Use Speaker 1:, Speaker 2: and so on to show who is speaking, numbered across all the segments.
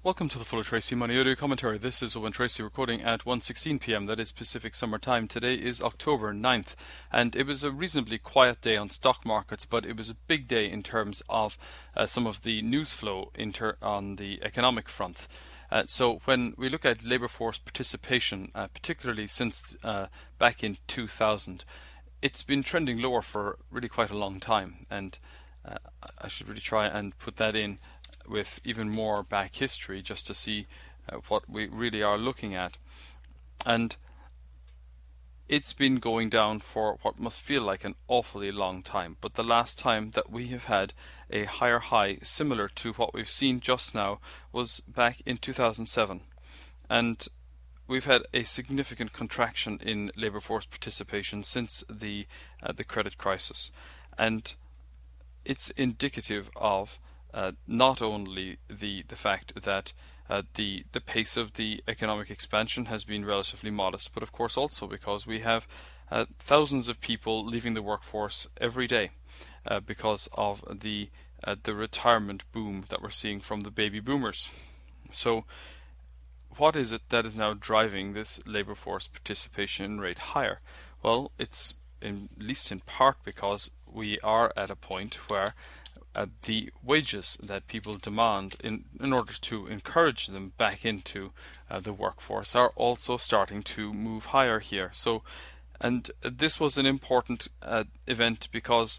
Speaker 1: Welcome to the Full Tracy Money Audio Commentary. This is Owen Tracy recording at 1:16 p.m. That is Pacific Summer Time. Today is October 9th, and it was a reasonably quiet day on stock markets, but it was a big day in terms of some of the news flow on the economic front. So when we look at labour force participation, particularly since back in 2000, it's been trending lower for really quite a long time, and I should really try and put that in with even more back history just to see what we really are looking at. And it's been going down for what must feel like an awfully long time, but the last time that we have had a higher high similar to what we've seen just now was back in 2007, and we've had a significant contraction in labour force participation since the credit crisis, and it's indicative of not only the fact that the pace of the economic expansion has been relatively modest, but of course also because we have thousands of people leaving the workforce every day because of the retirement boom that we're seeing from the baby boomers. So what is it that is now driving this labour force participation rate higher? Well, it's at least in part because we are at a point where the wages that people demand in order to encourage them back into the workforce are also starting to move higher here. So, and this was an important event because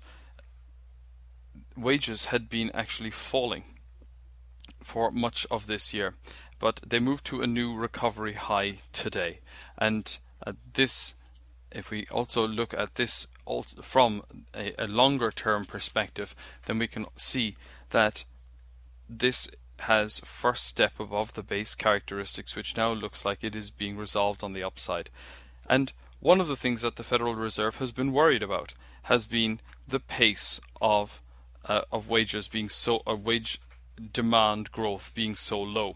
Speaker 1: wages had been actually falling for much of this year, but they moved to a new recovery high today. And this, if we also look at this from a longer term perspective, then we can see that this has first step above the base characteristics, which now looks like it is being resolved on the upside. And one of the things that the Federal Reserve has been worried about has been the pace of wages being wage demand growth being so low.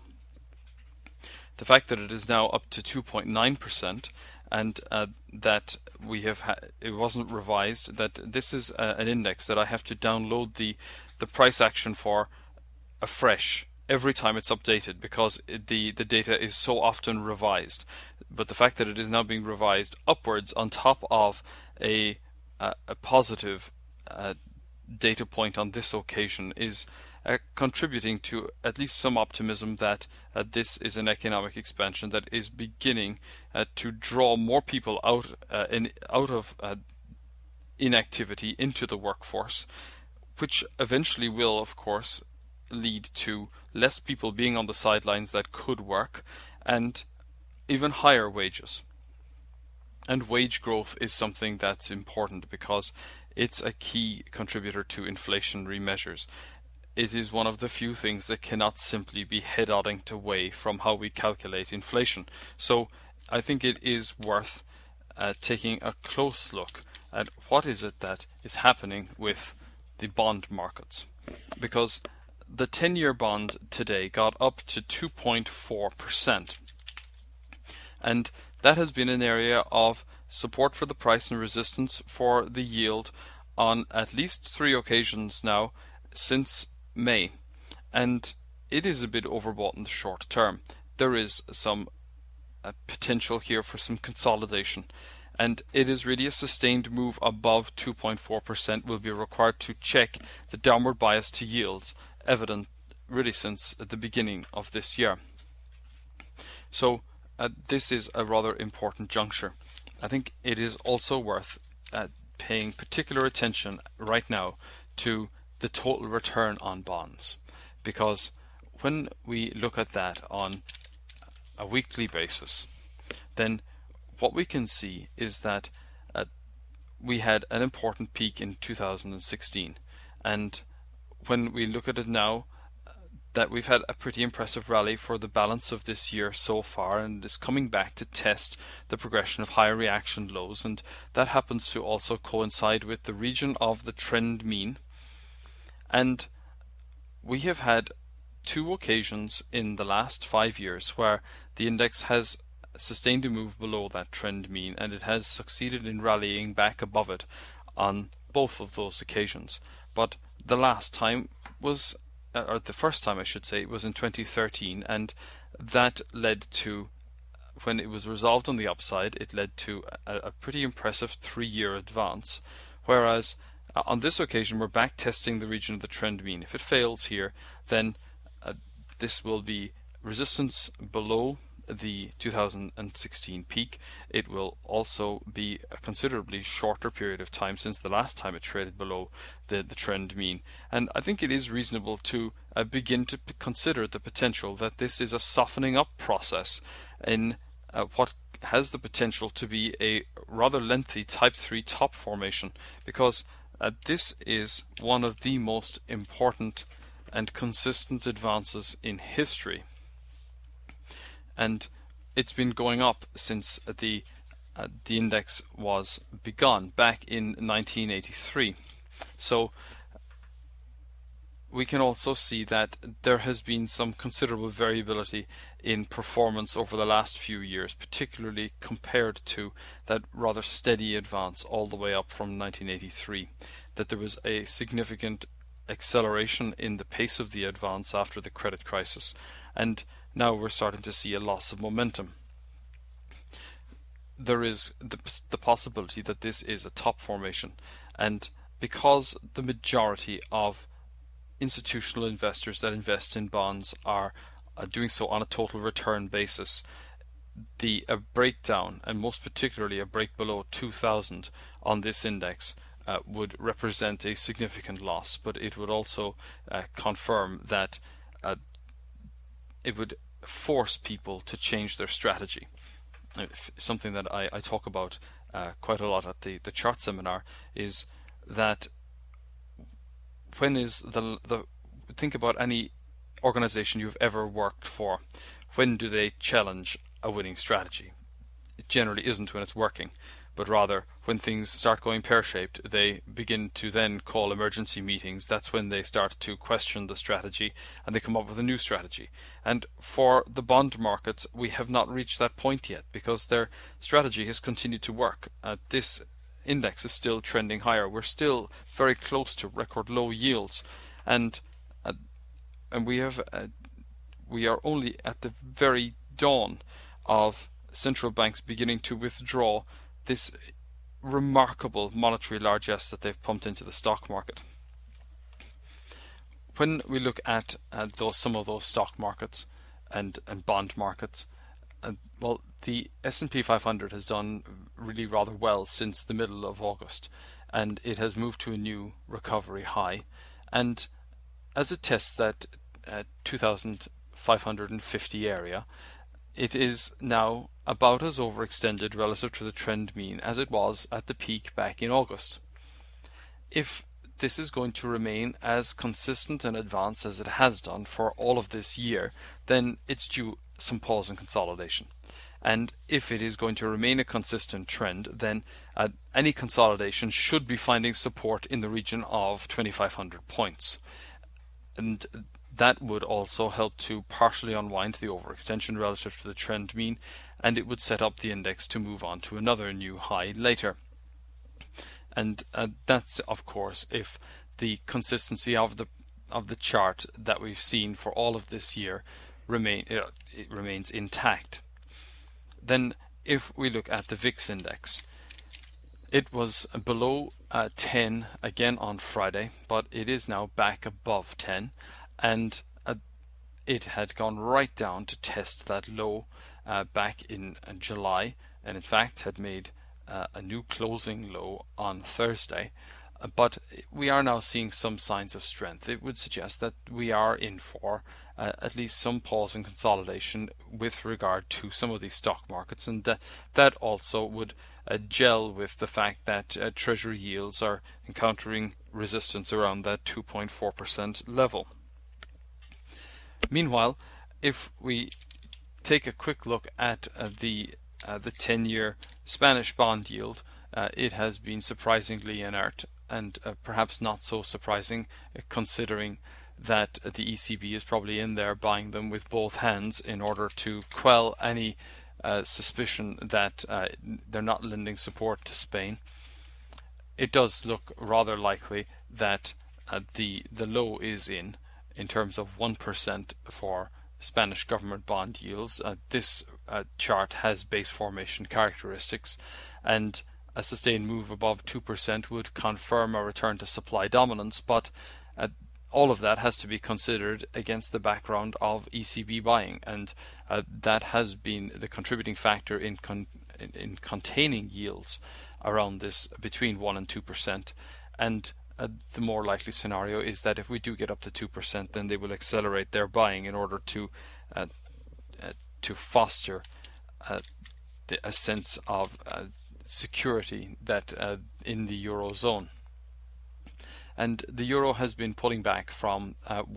Speaker 1: The fact that it is now up to 2.9%, and that we have it wasn't revised, that this is an index that I have to download the price action for afresh every time it's updated, because the data is so often revised. But the fact that it is now being revised upwards on top of a positive data point on this occasion is contributing to at least some optimism that this is an economic expansion that is beginning to draw more people out of inactivity into the workforce, which eventually will, of course, lead to less people being on the sidelines that could work, and even higher wages. And wage growth is something that's important because it's a key contributor to inflationary measures. It is one of the few things that cannot simply be head-auding away from how we calculate inflation. So I think it is worth taking a close look at what is it that is happening with the bond markets. Because the 10-year bond today got up to 2.4%. And that has been an area of support for the price and resistance for the yield on at least 3 occasions now since May, and it is a bit overbought in the short term. There is some potential here for some consolidation, and it is really a sustained move above 2.4% will be required to check the downward bias to yields evident really since the beginning of this year. So this is a rather important juncture. I think it is also worth paying particular attention right now to the total return on bonds, because when we look at that on a weekly basis, then what we can see is that we had an important peak in 2016, and when we look at it now, that we've had a pretty impressive rally for the balance of this year so far, and is coming back to test the progression of higher reaction lows, and that happens to also coincide with the region of the trend mean. And we have had 2 occasions in the last 5 years where the index has sustained a move below that trend mean, and it has succeeded in rallying back above it on both of those occasions. But the last time was or the first time I should say, was in 2013, and that led to, when it was resolved on the upside, it led to a pretty impressive 3-year advance, whereas on this occasion we're back testing the region of the trend mean. If it fails here, then this will be resistance below the 2016 peak. It will also be a considerably shorter period of time since the last time it traded below the trend mean. And I think it is reasonable to begin to consider the potential that this is a softening up process in what has the potential to be a rather lengthy type 3 top formation, because this is one of the most important and consistent advances in history. And it's been going up since the index was begun back in 1983. So we can also see that there has been some considerable variability in performance over the last few years, particularly compared to that rather steady advance all the way up from 1983. That there was a significant acceleration in the pace of the advance after the credit crisis, and now we're starting to see a loss of momentum. There is the possibility that this is a top formation, and because the majority of institutional investors that invest in bonds are doing so on a total return basis, a breakdown, and most particularly a break below 2000 on this index, would represent a significant loss, but it would also confirm that it would force people to change their strategy. Something that I talk about quite a lot at the chart seminar is that when is think about any organization you've ever worked for. When do they challenge a winning strategy? It generally isn't when it's working, but rather when things start going pear-shaped, they begin to then call emergency meetings. That's when they start to question the strategy and they come up with a new strategy. And for the bond markets, we have not reached that point yet, because their strategy has continued to work. This index is still trending higher. We're still very close to record low yields, and we are only at the very dawn of central banks beginning to withdraw this remarkable monetary largesse that they've pumped into the stock market. When we look at some of those stock markets and bond markets, well, the S&P 500 has done really rather well since the middle of August, and it has moved to a new recovery high. And as it tests that 2,550 area, it is now about as overextended relative to the trend mean as it was at the peak back in August. If this is going to remain as consistent and advanced as it has done for all of this year, then it's due some pause and consolidation. And if it is going to remain a consistent trend, then any consolidation should be finding support in the region of 2,500 points. And that would also help to partially unwind the overextension relative to the trend mean, and it would set up the index to move on to another new high later. And that's, of course, if the consistency of the chart that we've seen for all of this year remains intact. Then, if we look at the VIX index, it was below 10 again on Friday, but it is now back above 10, and it had gone right down to test that low back in July, and in fact had made a new closing low on Thursday. But we are now seeing some signs of strength. It would suggest that we are in for at least some pause and consolidation with regard to some of these stock markets, and that also would gel with the fact that Treasury yields are encountering resistance around that 2.4% level. Meanwhile, if we take a quick look at the 10-year Spanish bond yield, it has been surprisingly inert, and perhaps not so surprising considering that the ECB is probably in there buying them with both hands in order to quell any suspicion that they're not lending support to Spain. It does look rather likely that the low is in. in terms of 1% for Spanish government bond yields. This chart has base formation characteristics, and a sustained move above 2% would confirm a return to supply dominance, but all of that has to be considered against the background of ECB buying, and that has been the contributing factor in containing yields around this between 1 and 2%. And the more likely scenario is that if we do get up to 2%, then they will accelerate their buying in order to foster a sense of security that in the Eurozone. And the euro has been pulling back from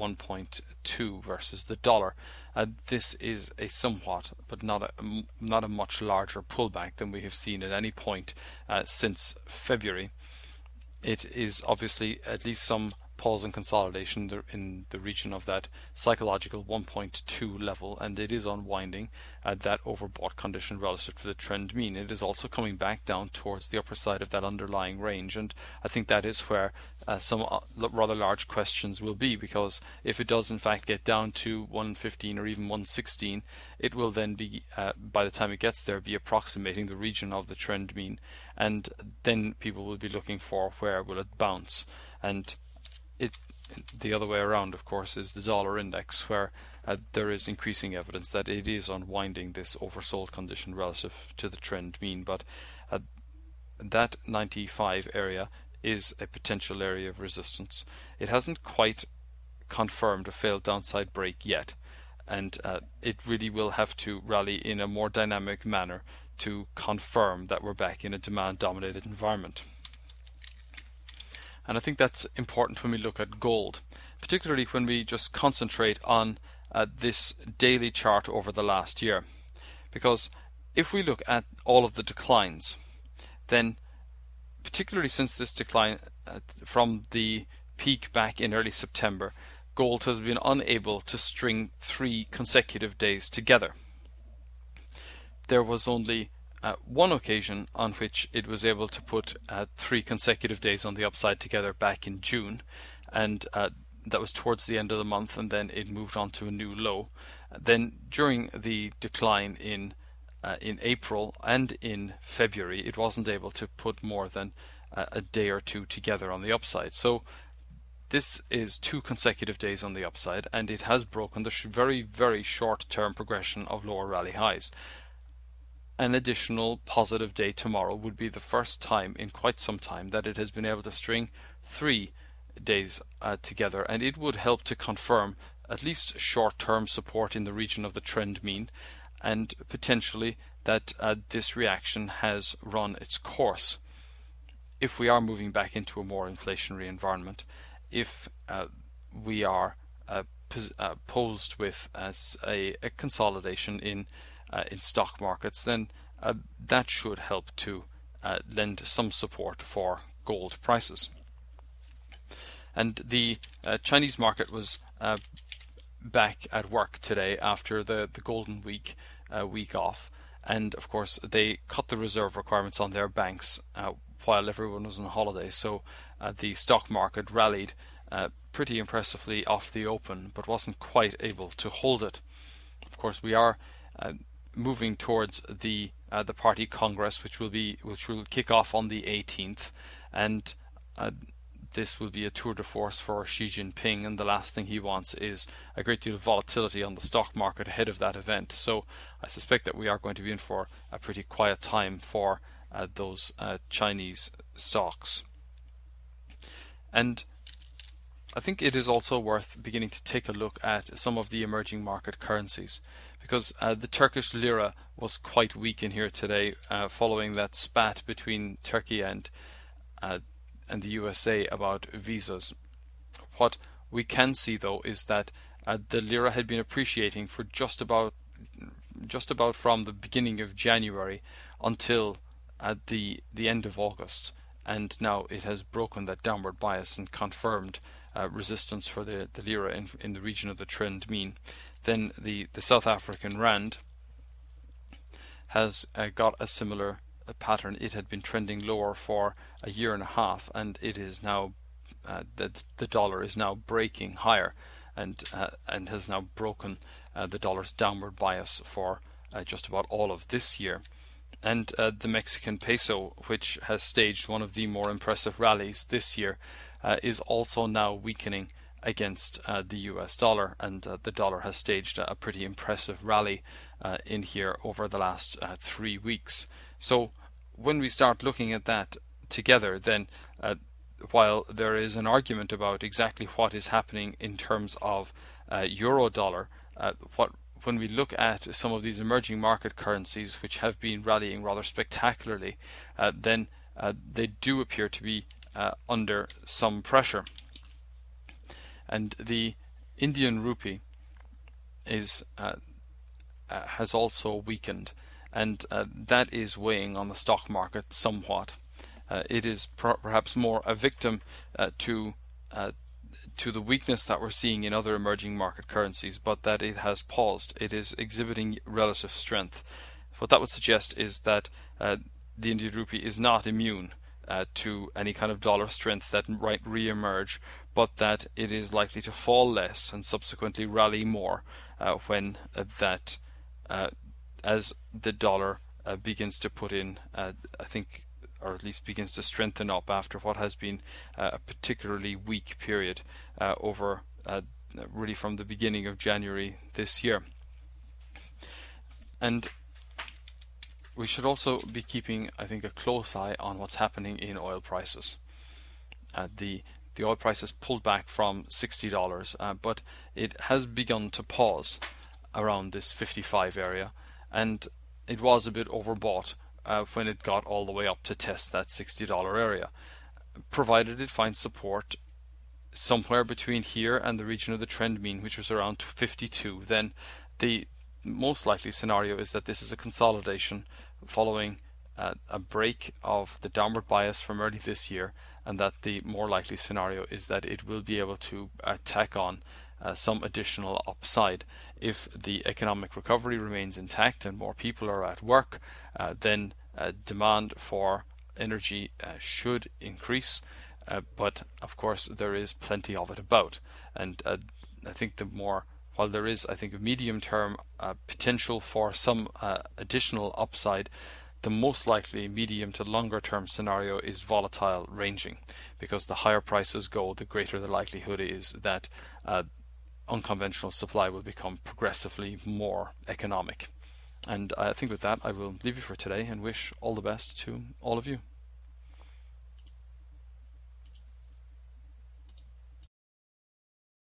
Speaker 1: 1.2 versus the dollar. This is a somewhat, but not a much larger pullback than we have seen at any point since February. It is obviously at least some pause and consolidation in the region of that psychological 1.2 level, and it is unwinding that overbought condition relative to the trend mean. It is also coming back down towards the upper side of that underlying range, and I think that is where some rather large questions will be, because if it does in fact get down to 115 or even 116, it will then be, by the time it gets there, be approximating the region of the trend mean, and then people will be looking for where will it bounce. And the other way around, of course, is the dollar index, where there is increasing evidence that it is unwinding this oversold condition relative to the trend mean. But that 95 area is a potential area of resistance. It hasn't quite confirmed a failed downside break yet, and it really will have to rally in a more dynamic manner to confirm that we're back in a demand-dominated environment. And I think that's important when we look at gold, particularly when we just concentrate on this daily chart over the last year. Because if we look at all of the declines, then particularly since this decline from the peak back in early September, gold has been unable to string 3 consecutive days together. There was only one occasion on which it was able to put 3 consecutive days on the upside together back in June, and that was towards the end of the month, and then it moved on to a new low. Then during the decline in April and in February, it wasn't able to put more than a day or two together on the upside. So this is 2 consecutive days on the upside, and it has broken the very, very short-term progression of lower rally highs. An additional positive day tomorrow would be the first time in quite some time that it has been able to string 3 days together, and it would help to confirm at least short-term support in the region of the trend mean, and potentially that this reaction has run its course. If we are moving back into a more inflationary environment, if we are posed with a consolidation in stock markets, then that should help to lend some support for gold prices. And the Chinese market was back at work today after the Golden Week week off, and of course they cut the reserve requirements on their banks while everyone was on holiday, so the stock market rallied pretty impressively off the open, but wasn't quite able to hold it. Of course, we are moving towards the party congress, which will kick off on the 18th, and this will be a tour de force for Xi Jinping, and the last thing he wants is a great deal of volatility on the stock market ahead of that event. So I suspect that we are going to be in for a pretty quiet time for those Chinese stocks. And I think it is also worth beginning to take a look at some of the emerging market currencies, because the Turkish lira was quite weak in here today following that spat between Turkey and the USA about visas. What we can see though is that the lira had been appreciating for just about from the beginning of January until the end of August, and now it has broken that downward bias and confirmed resistance for the lira in the region of the trend mean. Then the South African rand has got a similar pattern. It had been trending lower for a 1.5 years, and it is now the dollar is now breaking higher, and has now broken the dollar's downward bias for just about all of this year. And the Mexican peso, which has staged one of the more impressive rallies this year, is also now weakening against the US dollar, and the dollar has staged a pretty impressive rally in here over the last 3 weeks. So when we start looking at that together, then while there is an argument about exactly what is happening in terms of euro dollar, when we look at some of these emerging market currencies which have been rallying rather spectacularly, then they do appear to be under some pressure. And the Indian rupee is has also weakened, and that is weighing on the stock market somewhat. It is perhaps more a victim to the weakness that we're seeing in other emerging market currencies, but that it has paused. It is exhibiting relative strength. What that would suggest is that the Indian rupee is not immune to any kind of dollar strength that might re-emerge, but that it is likely to fall less and subsequently rally more when as the dollar begins to put in, I think, or at least begins to strengthen up after what has been a particularly weak period over really from the beginning of January this year. And we should also be keeping, I think, a close eye on what's happening in oil prices. The oil price has pulled back from $60, but it has begun to pause around this 55 area, and it was a bit overbought when it got all the way up to test that $60 area. Provided it finds support somewhere between here and the region of the trend mean, which was around 52, then the most likely scenario is that this is a consolidation following a break of the downward bias from early this year, and that the more likely scenario is that it will be able to tack on some additional upside. If the economic recovery remains intact and more people are at work, then demand for energy should increase, but of course there is plenty of it about, and I think while there is, I think, a medium-term potential for some additional upside, the most likely medium to longer-term scenario is volatile ranging, because the higher prices go, the greater the likelihood is that unconventional supply will become progressively more economic. And I think with that I will leave you for today and wish all the best to all of you.